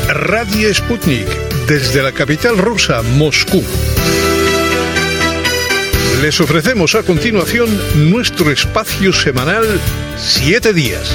Radio Sputnik, desde la capital rusa, Moscú. Les ofrecemos a continuación nuestro espacio semanal 7 días.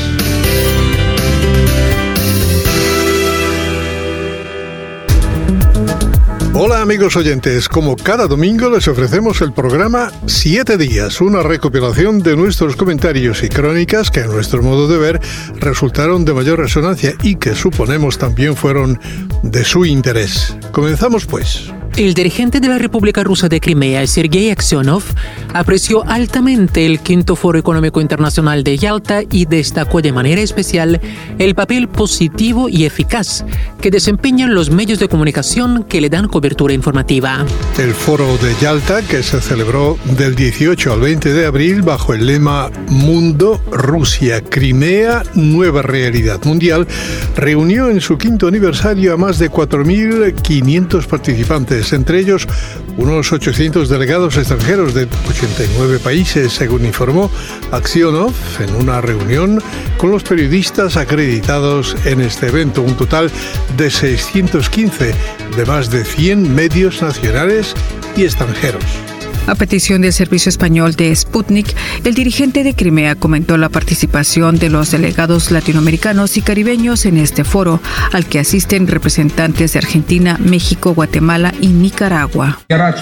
Hola amigos oyentes, como cada domingo les ofrecemos el programa 7 días, una recopilación de nuestros comentarios y crónicas que a nuestro modo de ver resultaron de mayor resonancia y que suponemos también fueron de su interés. Comenzamos pues. El dirigente de la República Rusa de Crimea, Sergei Aksionov, apreció altamente el Quinto Foro Económico Internacional de Yalta y destacó de manera especial el papel positivo y eficaz que desempeñan los medios de comunicación que le dan cobertura informativa. El Foro de Yalta, que se celebró del 18 al 20 de abril bajo el lema Mundo, Rusia, Crimea, Nueva Realidad Mundial, reunió en su quinto aniversario a más de 4.500 participantes, entre ellos unos 800 delegados extranjeros de 89 países, según informó Aksionov en una reunión con los periodistas acreditados en este evento, un total de 615 de más de 100 medios nacionales y extranjeros. A petición del servicio español de Sputnik, el dirigente de Crimea comentó la participación de los delegados latinoamericanos y caribeños en este foro, al que asisten representantes de Argentina, México, Guatemala y Nicaragua.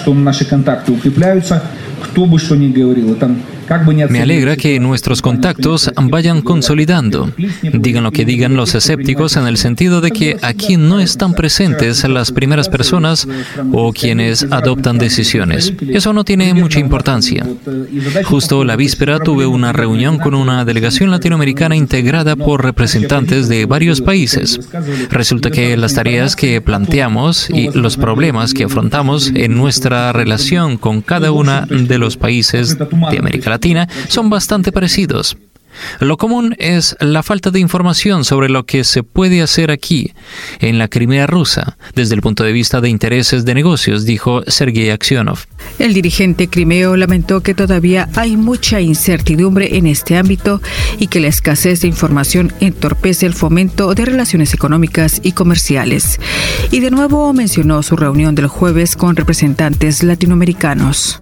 Me alegra que nuestros contactos vayan consolidando. Digan lo que digan los escépticos, en el sentido de que aquí no están presentes las primeras personas o quienes adoptan decisiones. Eso no tiene mucha importancia. Justo la víspera tuve una reunión con una delegación latinoamericana integrada por representantes de varios países. Resulta que las tareas que planteamos y los problemas que afrontamos en nuestra relación con cada uno de los países de América Latina son bastante parecidos. Lo común es la falta de información sobre lo que se puede hacer aquí, en la Crimea rusa, desde el punto de vista de intereses de negocios, dijo Sergei Aksionov. El dirigente crimeo lamentó que todavía hay mucha incertidumbre en este ámbito y que la escasez de información entorpece el fomento de relaciones económicas y comerciales. Y de nuevo mencionó su reunión del jueves con representantes latinoamericanos.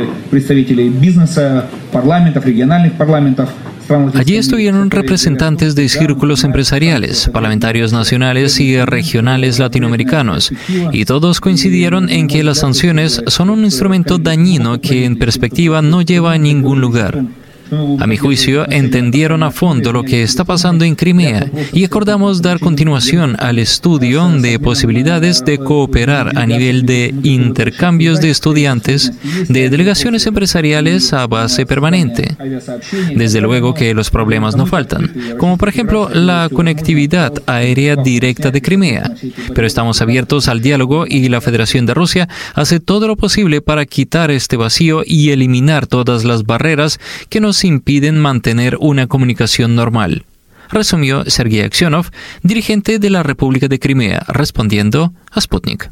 Allí estuvieron representantes de círculos empresariales, parlamentarios nacionales y regionales latinoamericanos, y todos coincidieron en que las sanciones son un instrumento dañino que en perspectiva no lleva a ningún lugar. A mi juicio, entendieron a fondo lo que está pasando en Crimea y acordamos dar continuación al estudio de posibilidades de cooperar a nivel de intercambios de estudiantes, de delegaciones empresariales a base permanente. Desde luego que los problemas no faltan, como por ejemplo la conectividad aérea directa de Crimea, pero estamos abiertos al diálogo y la Federación de Rusia hace todo lo posible para quitar este vacío y eliminar todas las barreras que nos impiden mantener una comunicación normal, resumió Sergei Aksionov, dirigente de la República de Crimea, respondiendo a Sputnik.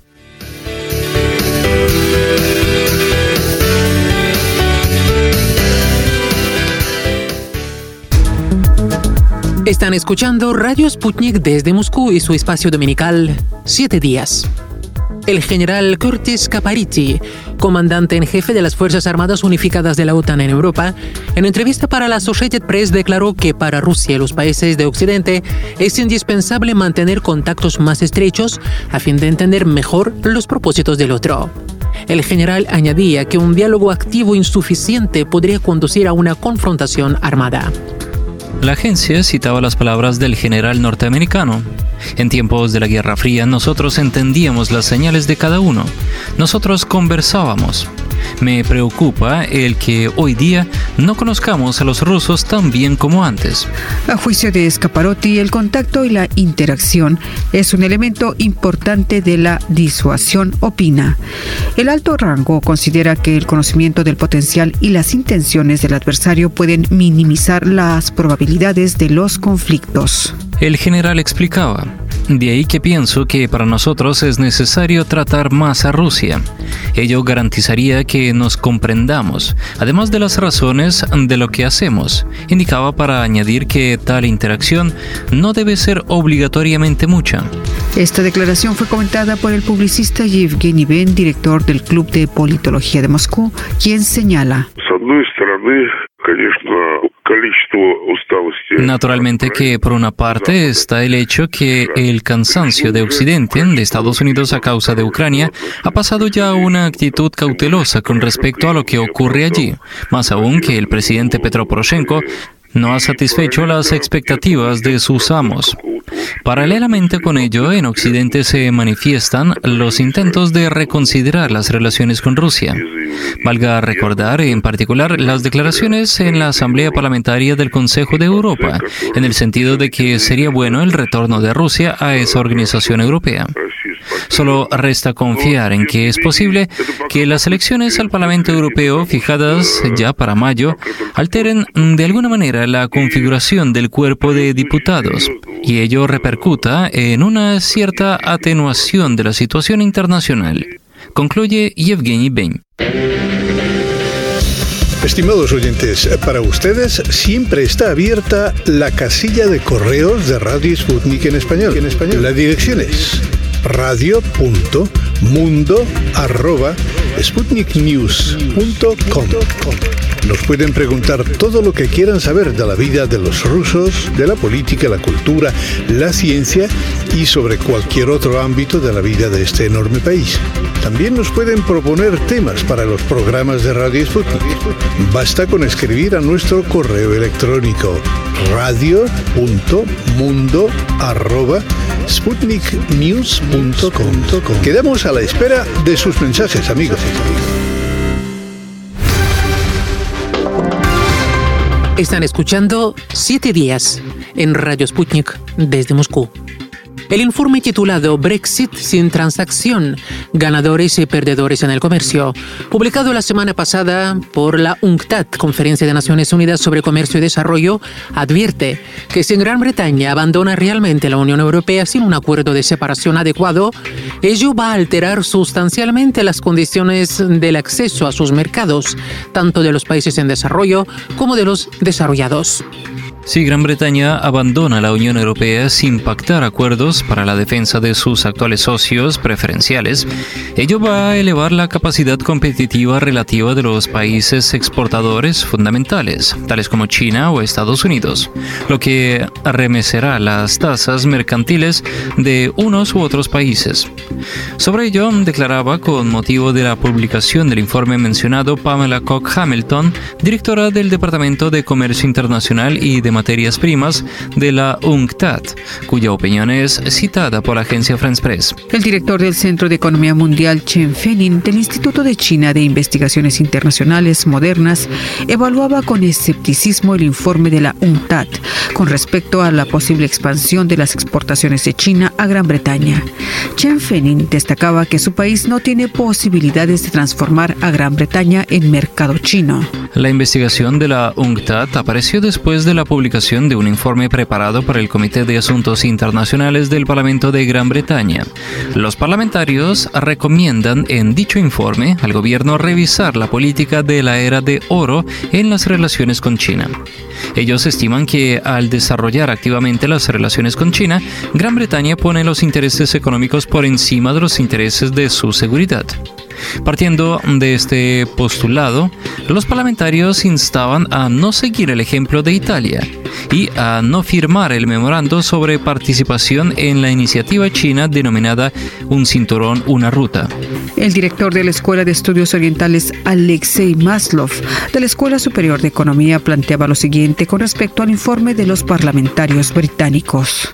Están escuchando Radio Sputnik desde Moscú y su espacio dominical 7 días. El general Curtis Capariti, comandante en jefe de las Fuerzas Armadas Unificadas de la OTAN en Europa, en entrevista para la Associated Press declaró que para Rusia y los países de Occidente es indispensable mantener contactos más estrechos a fin de entender mejor los propósitos del otro. El general añadía que un diálogo activo insuficiente podría conducir a una confrontación armada. La agencia citaba las palabras del general norteamericano. En tiempos de la Guerra Fría, nosotros entendíamos las señales de cada uno. Nosotros conversábamos. Me preocupa el que hoy día no conozcamos a los rusos tan bien como antes. A juicio de Scaparotti, el contacto y la interacción es un elemento importante de la disuasión, opina. El alto rango considera que el conocimiento del potencial y las intenciones del adversario pueden minimizar las probabilidades de los conflictos. El general explicaba: De ahí que pienso que para nosotros es necesario tratar más a Rusia. Ello garantizaría que nos comprendamos, además de las razones de lo que hacemos. Indicaba para añadir que tal interacción no debe ser obligatoriamente mucha. Esta declaración fue comentada por el publicista Yevgeny Ben, director del Club de Politología de Moscú, quien señala: naturalmente que por una parte está el hecho que el cansancio de Occidente, de Estados Unidos a causa de Ucrania, ha pasado ya a una actitud cautelosa con respecto a lo que ocurre allí, más aún que el presidente Petro Poroshenko no ha satisfecho las expectativas de sus amos. Paralelamente con ello, en Occidente se manifiestan los intentos de reconsiderar las relaciones con Rusia. Valga recordar, en particular, las declaraciones en la Asamblea Parlamentaria del Consejo de Europa, en el sentido de que sería bueno el retorno de Rusia a esa organización europea. Solo resta confiar en que es posible que las elecciones al Parlamento Europeo, fijadas ya para mayo, alteren de alguna manera la configuración del cuerpo de diputados, y ello repercuta en una cierta atenuación de la situación internacional. Concluye Yevgeny Ben. Estimados oyentes, para ustedes siempre está abierta la casilla de correos de Radio Sputnik en español. La dirección es radio.mundo@sputniknews.com. Nos pueden preguntar todo lo que quieran saber de la vida de los rusos, de la política, la cultura, la ciencia y sobre cualquier otro ámbito de la vida de este enorme país. También nos pueden proponer temas para los programas de Radio Sputnik. Basta con escribir a nuestro correo electrónico radio.mundo@sputniknews.com. Quedamos a la espera de sus mensajes, amigos. Están escuchando 7 días en Radio Sputnik desde Moscú. El informe titulado Brexit sin transacción, ganadores y perdedores en el comercio, publicado la semana pasada por la UNCTAD, Conferencia de Naciones Unidas sobre Comercio y Desarrollo, advierte que si Gran Bretaña abandona realmente la Unión Europea sin un acuerdo de separación adecuado, ello va a alterar sustancialmente las condiciones del acceso a sus mercados, tanto de los países en desarrollo como de los desarrollados. Si Gran Bretaña abandona la Unión Europea sin pactar acuerdos para la defensa de sus actuales socios preferenciales, ello va a elevar la capacidad competitiva relativa de los países exportadores fundamentales, tales como China o Estados Unidos, lo que arremecerá las tasas mercantiles de unos u otros países. Sobre ello, declaraba con motivo de la publicación del informe mencionado Pamela Cook-Hamilton, directora del Departamento de Comercio Internacional y de Materias Primas de la UNCTAD, cuya opinión es citada por la agencia France Press. El director del Centro de Economía Mundial, Chen Fenin, del Instituto de China de Investigaciones Internacionales Modernas, evaluaba con escepticismo el informe de la UNCTAD con respecto a la posible expansión de las exportaciones de China a Gran Bretaña. Chen Fenin destacaba que su país no tiene posibilidades de transformar a Gran Bretaña en mercado chino. La investigación de la UNCTAD apareció después de la publicación de un informe preparado por el Comité de Asuntos Internacionales del Parlamento de Gran Bretaña. Los parlamentarios recomiendan en dicho informe al gobierno revisar la política de la era de oro en las relaciones con China. Ellos estiman que al desarrollar activamente las relaciones con China, Gran Bretaña pone los intereses económicos por encima de los intereses de su seguridad. Partiendo de este postulado, los parlamentarios instaban a no seguir el ejemplo de Italia y a no firmar el memorando sobre participación en la iniciativa china denominada Un Cinturón, una Ruta. El director de la Escuela de Estudios Orientales, Alexei Maslov, de la Escuela Superior de Economía, planteaba lo siguiente con respecto al informe de los parlamentarios británicos.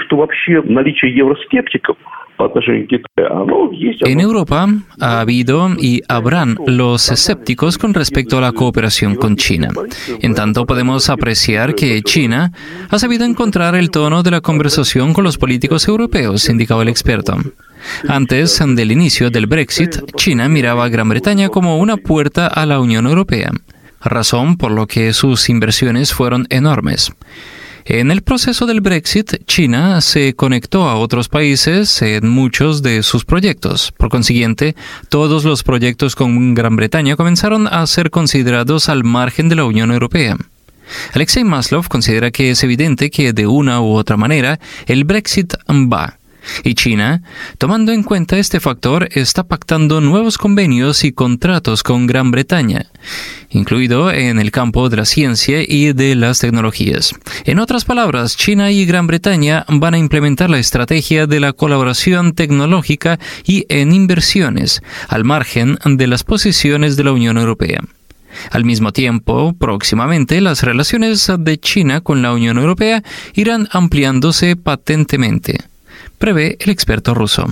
En Europa ha habido y habrán los escépticos con respecto a la cooperación con China. En tanto, podemos apreciar que China ha sabido encontrar el tono de la conversación con los políticos europeos, indicaba el experto. Antes del inicio del Brexit, China miraba a Gran Bretaña como una puerta a la Unión Europea, razón por lo que sus inversiones fueron enormes. En el proceso del Brexit, China se conectó a otros países en muchos de sus proyectos. Por consiguiente, todos los proyectos con Gran Bretaña comenzaron a ser considerados al margen de la Unión Europea. Alexei Maslov considera que es evidente que de una u otra manera el Brexit va. Y China, tomando en cuenta este factor, está pactando nuevos convenios y contratos con Gran Bretaña, incluido en el campo de la ciencia y de las tecnologías. En otras palabras, China y Gran Bretaña van a implementar la estrategia de la colaboración tecnológica y en inversiones, al margen de las posiciones de la Unión Europea. Al mismo tiempo, próximamente, las relaciones de China con la Unión Europea irán ampliándose patentemente, prevé el experto ruso.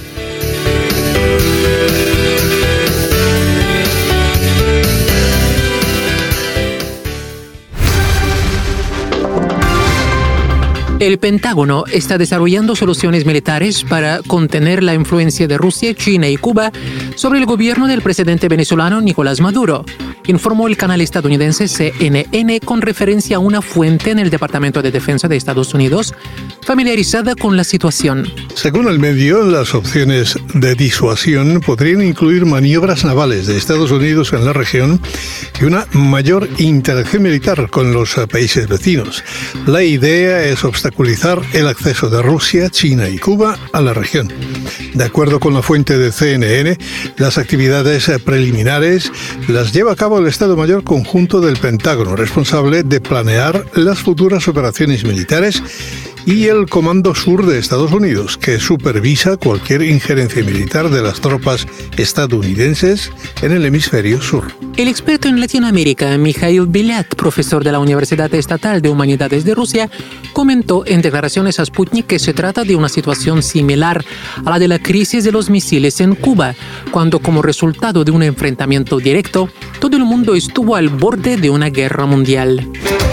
El Pentágono está desarrollando soluciones militares para contener la influencia de Rusia, China y Cuba sobre el gobierno del presidente venezolano Nicolás Maduro, informó el canal estadounidense CNN con referencia a una fuente en el Departamento de Defensa de Estados Unidos familiarizada con la situación. Según el medio, las opciones de disuasión podrían incluir maniobras navales de Estados Unidos en la región y una mayor interacción militar con los países vecinos. La idea es obstaculizar el acceso de Rusia, China y Cuba a la región. De acuerdo con la fuente de CNN, las actividades preliminares las lleva a cabo el Estado Mayor Conjunto del Pentágono, responsable de planear las futuras operaciones militares, y el Comando Sur de Estados Unidos, que supervisa cualquier injerencia militar de las tropas estadounidenses en el hemisferio sur. El experto en Latinoamérica, Mikhail Belyat, profesor de la Universidad Estatal de Humanidades de Rusia, comentó en declaraciones a Sputnik que se trata de una situación similar a la de la crisis de los misiles en Cuba, cuando como resultado de un enfrentamiento directo, todo el mundo estuvo al borde de una guerra mundial.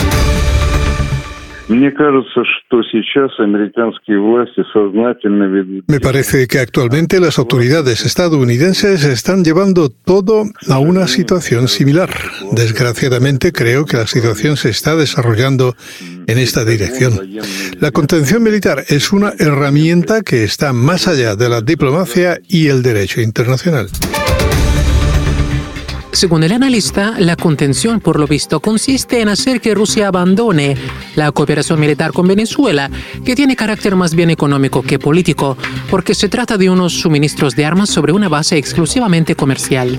Me parece que actualmente las autoridades estadounidenses están llevando todo a una situación similar. Desgraciadamente, creo que la situación se está desarrollando en esta dirección. La contención militar es una herramienta que está más allá de la diplomacia y el derecho internacional. Según el analista, la contención, por lo visto, consiste en hacer que Rusia abandone la cooperación militar con Venezuela, que tiene carácter más bien económico que político, porque se trata de unos suministros de armas sobre una base exclusivamente comercial.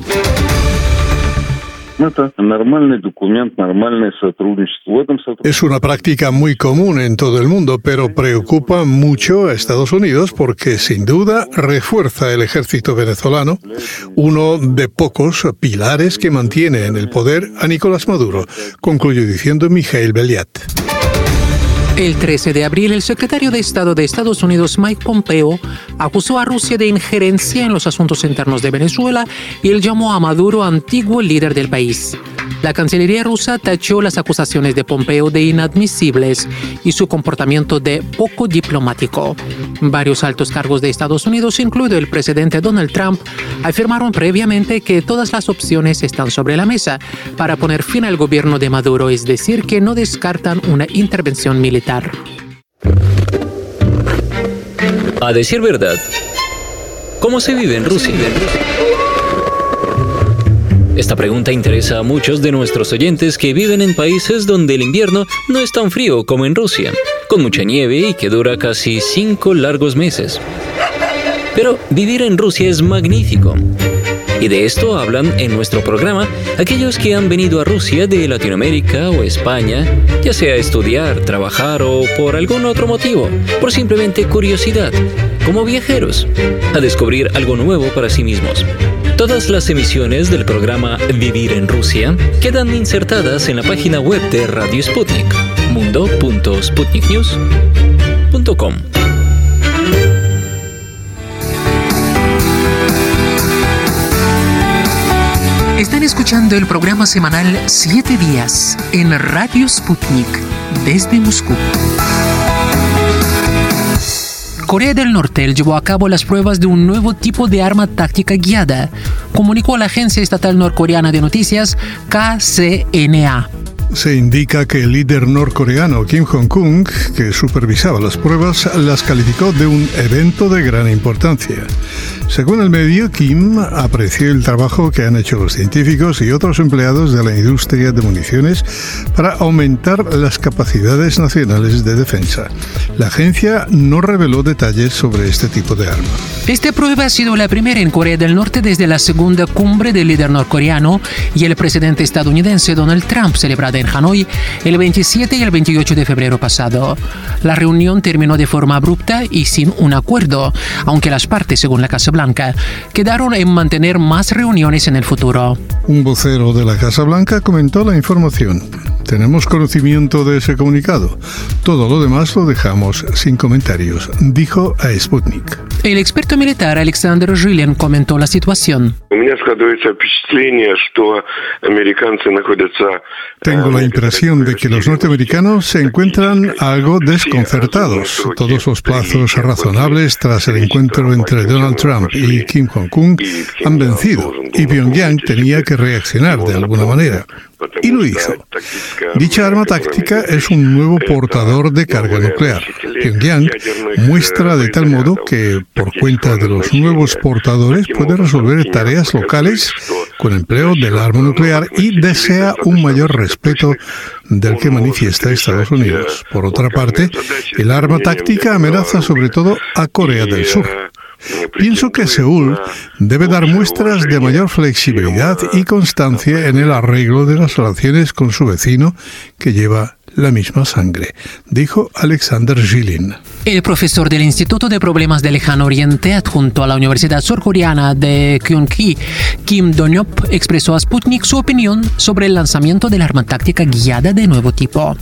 Es una práctica muy común en todo el mundo, pero preocupa mucho a Estados Unidos porque sin duda refuerza el ejército venezolano, uno de pocos pilares que mantiene en el poder a Nicolás Maduro, concluyó diciendo Mikhail Belyat. El 13 de abril, el secretario de Estado de Estados Unidos, Mike Pompeo, acusó a Rusia de injerencia en los asuntos internos de Venezuela y él llamó a Maduro antiguo líder del país. La Cancillería rusa tachó las acusaciones de Pompeo de inadmisibles y su comportamiento de poco diplomático. Varios altos cargos de Estados Unidos, incluido el presidente Donald Trump, afirmaron previamente que todas las opciones están sobre la mesa para poner fin al gobierno de Maduro, es decir, que no descartan una intervención militar. A decir verdad, ¿cómo se vive en Rusia? Esta pregunta interesa a muchos de nuestros oyentes que viven en países donde el invierno no es tan frío como en Rusia, con mucha nieve y que dura casi 5 largos meses. Pero vivir en Rusia es magnífico. Y de esto hablan en nuestro programa aquellos que han venido a Rusia de Latinoamérica o España, ya sea a estudiar, trabajar o por algún otro motivo, por simplemente curiosidad, como viajeros, a descubrir algo nuevo para sí mismos. Todas las emisiones del programa Vivir en Rusia quedan insertadas en la página web de Radio Sputnik, mundo.sputniknews.com. Están escuchando el programa semanal 7 días en Radio Sputnik desde Moscú. Corea del Norte llevó a cabo las pruebas de un nuevo tipo de arma táctica guiada, comunicó la agencia estatal norcoreana de noticias KCNA. Se indica que el líder norcoreano Kim Jong-un, que supervisaba las pruebas, las calificó de un evento de gran importancia. Según el medio, Kim apreció el trabajo que han hecho los científicos y otros empleados de la industria de municiones para aumentar las capacidades nacionales de defensa. La agencia no reveló detalles sobre este tipo de arma. Esta prueba ha sido la primera en Corea del Norte desde la segunda cumbre del líder norcoreano y el presidente estadounidense Donald Trump, celebrada en Hanoi el 27 y el 28 de febrero pasado. La reunión terminó de forma abrupta y sin un acuerdo, aunque las partes, según la Casa Blanca, quedaron en mantener más reuniones en el futuro. Un vocero de la Casa Blanca comentó la información. Tenemos conocimiento de ese comunicado. Todo lo demás lo dejamos sin comentarios, dijo a Sputnik. El experto militar Alexander Zhilin comentó la situación. Tengo la impresión de que los norteamericanos se encuentran algo desconcertados. Todos los plazos razonables tras el encuentro entre Donald Trump y Kim Jong-un han vencido y Pyongyang tenía que reaccionar de alguna manera. Y lo hizo. Dicha arma táctica es un nuevo portador de carga nuclear. Pyongyang muestra de tal modo que, por cuenta de los nuevos portadores, puede resolver tareas locales con empleo del arma nuclear y desea un mayor respeto del que manifiesta Estados Unidos. Por otra parte, el arma táctica amenaza sobre todo a Corea del Sur. Pienso que Seúl debe dar muestras de mayor flexibilidad y constancia en el arreglo de las relaciones con su vecino que lleva la misma sangre, dijo Alexander Zhilin. El profesor del Instituto de Problemas del Lejano Oriente adjunto a la Universidad Surcoreana de Kyunghee, Kim Do-nyop, expresó a Sputnik su opinión sobre el lanzamiento del arma táctica guiada de nuevo tipo.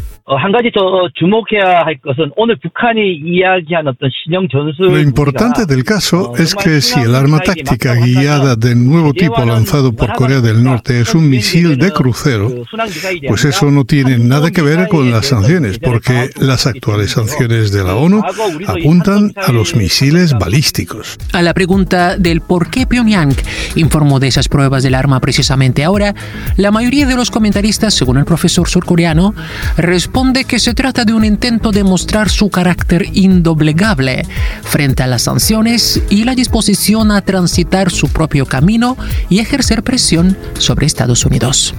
Lo importante del caso es que si el arma táctica guiada de nuevo tipo lanzado por Corea del Norte es un misil de crucero, pues eso no tiene nada que ver con las sanciones, porque las actuales sanciones de la ONU apuntan a los misiles balísticos. A la pregunta del por qué Pyongyang informó de esas pruebas del arma precisamente ahora, la mayoría de los comentaristas, según el profesor surcoreano, responde que se trata de un intento de mostrar su carácter indoblegable frente a las sanciones y la disposición a transitar su propio camino y ejercer presión sobre Estados Unidos.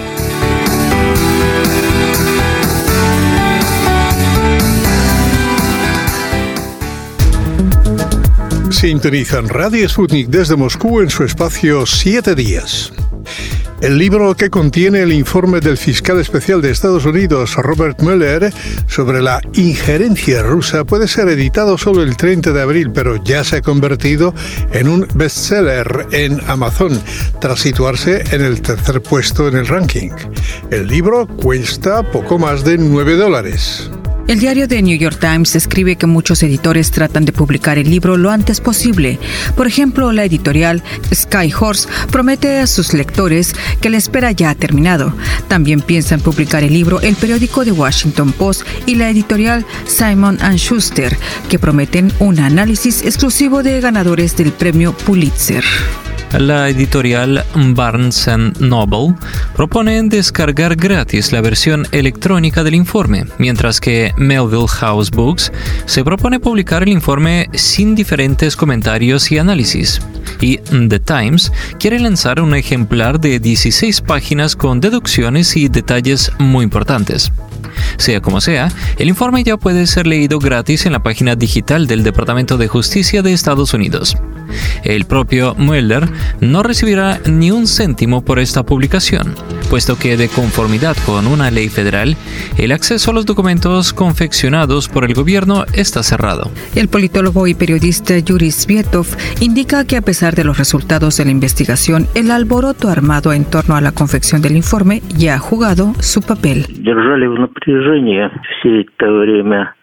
Sintonizan Radio Sputnik desde Moscú en su espacio 7 días. El libro que contiene el informe del fiscal especial de Estados Unidos, Robert Mueller, sobre la injerencia rusa puede ser editado solo el 30 de abril, pero ya se ha convertido en un bestseller en Amazon, tras situarse en el tercer puesto en el ranking. El libro cuesta poco más de $9. El diario The New York Times escribe que muchos editores tratan de publicar el libro lo antes posible. Por ejemplo, la editorial Skyhorse promete a sus lectores que la espera ya ha terminado. También piensa en publicar el libro el periódico The Washington Post y la editorial Simon & Schuster, que prometen un análisis exclusivo de ganadores del premio Pulitzer. La editorial Barnes & Noble propone descargar gratis la versión electrónica del informe, mientras que Melville House Books se propone publicar el informe sin diferentes comentarios y análisis. Y The Times quiere lanzar un ejemplar de 16 páginas con deducciones y detalles muy importantes. Sea como sea, el informe ya puede ser leído gratis en la página digital del Departamento de Justicia de Estados Unidos. El propio Mueller no recibirá ni un céntimo por esta publicación, puesto que de conformidad con una ley federal, el acceso a los documentos confeccionados por el gobierno está cerrado. El politólogo y periodista Yuri Svietov indica que a pesar de los resultados de la investigación, el alboroto armado en torno a la confección del informe ya ha jugado su papel.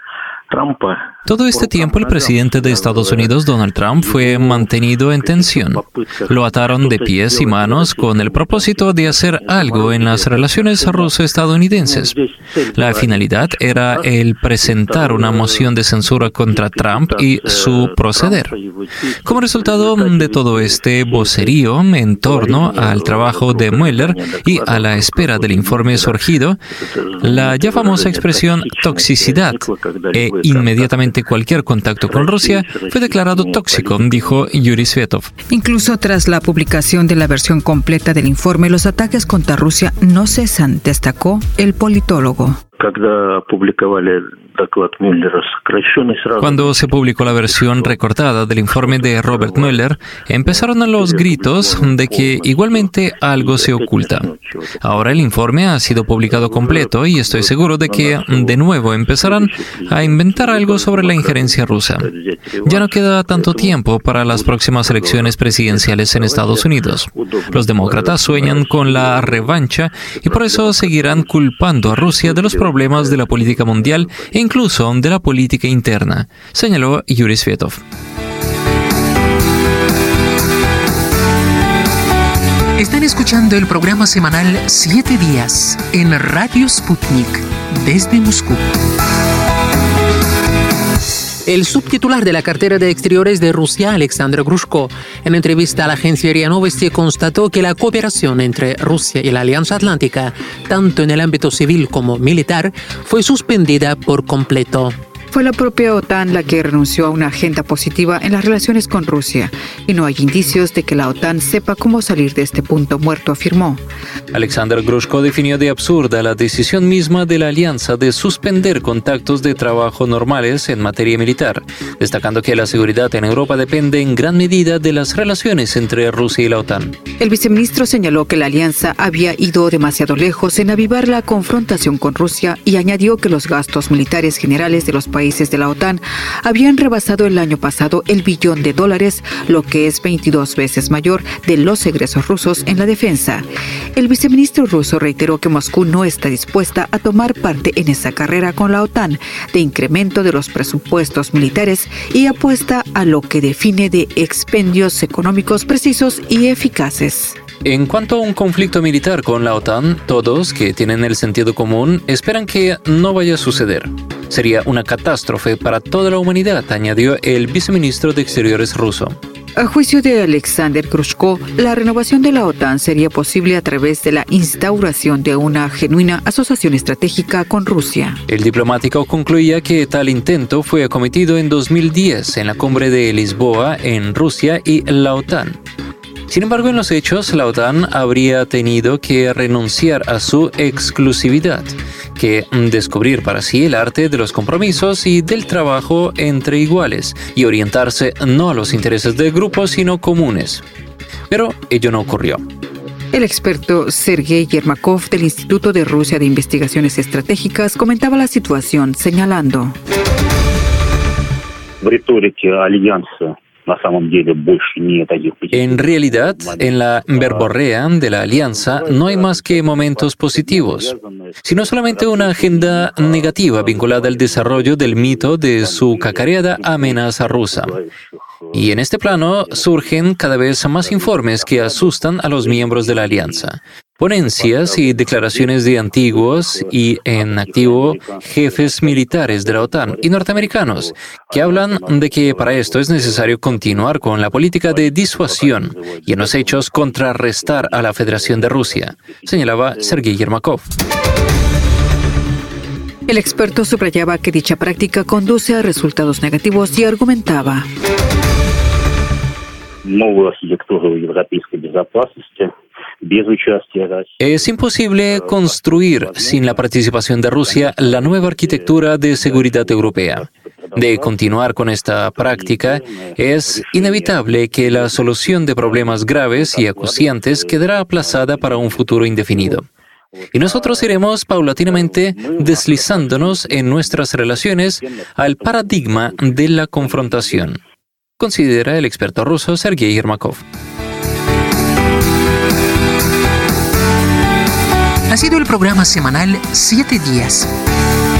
Todo este tiempo el presidente de Estados Unidos, Donald Trump, fue mantenido en tensión. Lo ataron de pies y manos con el propósito de hacer algo en las relaciones ruso-estadounidenses. La finalidad era el presentar una moción de censura contra Trump y su proceder. Como resultado de todo este vocerío en torno al trabajo de Mueller y a la espera del informe surgido, la ya famosa expresión toxicidad e inmediatamente cualquier contacto con Rusia fue declarado tóxico, dijo Yuri Svetov. Incluso tras la publicación de la versión completa del informe, los ataques contra Rusia no cesan, destacó el politólogo. Cuando se publicó la versión recortada del informe de Robert Mueller, empezaron los gritos de que igualmente algo se oculta. Ahora el informe ha sido publicado completo y estoy seguro de que de nuevo empezarán a inventar algo sobre la injerencia rusa. Ya no queda tanto tiempo para las próximas elecciones presidenciales en Estados Unidos. Los demócratas sueñan con la revancha y por eso seguirán culpando a Rusia de los problemas de la política mundial e incluso de la política interna, señaló Yuri Svetov. Están escuchando el programa semanal 7 días en Radio Sputnik desde Moscú. El subtitular de la cartera de Exteriores de Rusia, Alexander Grushko, en entrevista a la agencia RIA Novosti, constató que la cooperación entre Rusia y la Alianza Atlántica, tanto en el ámbito civil como militar, fue suspendida por completo. Fue la propia OTAN la que renunció a una agenda positiva en las relaciones con Rusia, y no hay indicios de que la OTAN sepa cómo salir de este punto muerto, afirmó. Alexander Grushko definió de absurda la decisión misma de la alianza de suspender contactos de trabajo normales en materia militar, destacando que la seguridad en Europa depende en gran medida de las relaciones entre Rusia y la OTAN. El viceministro señaló que la alianza había ido demasiado lejos en avivar la confrontación con Rusia y añadió que los gastos militares generales de los países de la OTAN habían rebasado el año pasado el $1 billón, lo que es 22 veces mayor de los egresos rusos en la defensa. El viceministro ruso reiteró que Moscú no está dispuesta a tomar parte en esa carrera con la OTAN de incremento de los presupuestos militares y apuesta a lo que define de expendios económicos precisos y eficaces. En cuanto a un conflicto militar con la OTAN, todos que tienen el sentido común esperan que no vaya a suceder. Sería una catástrofe para toda la humanidad, añadió el viceministro de Exteriores ruso. A juicio de Alexander Grushko, la renovación de la OTAN sería posible a través de la instauración de una genuina asociación estratégica con Rusia. El diplomático concluía que tal intento fue acometido en 2010 en la cumbre de Lisboa en Rusia y la OTAN. Sin embargo, en los hechos, la OTAN habría tenido que renunciar a su exclusividad, que descubrir para sí el arte de los compromisos y del trabajo entre iguales, y orientarse no a los intereses de grupos, sino comunes. Pero ello no ocurrió. El experto Sergei Yermakov del Instituto de Rusia de Investigaciones Estratégicas comentaba la situación, señalando: En realidad, en la verborrea de la alianza no hay más que momentos positivos, sino solamente una agenda negativa vinculada al desarrollo del mito de su cacareada amenaza rusa. Y en este plano surgen cada vez más informes que asustan a los miembros de la alianza. Ponencias y declaraciones de antiguos y en activo jefes militares de la OTAN y norteamericanos que hablan de que para esto es necesario continuar con la política de disuasión y en los hechos contrarrestar a la Federación de Rusia, señalaba Sergei Yermakov. El experto subrayaba que dicha práctica conduce a resultados negativos y argumentaba: es imposible construir sin la participación de Rusia la nueva arquitectura de seguridad europea. De continuar con esta práctica, es inevitable que la solución de problemas graves y acuciantes quedará aplazada para un futuro indefinido. Y nosotros iremos paulatinamente deslizándonos en nuestras relaciones al paradigma de la confrontación, considera el experto ruso Sergei Yermakov. Ha sido el programa semanal 7 días.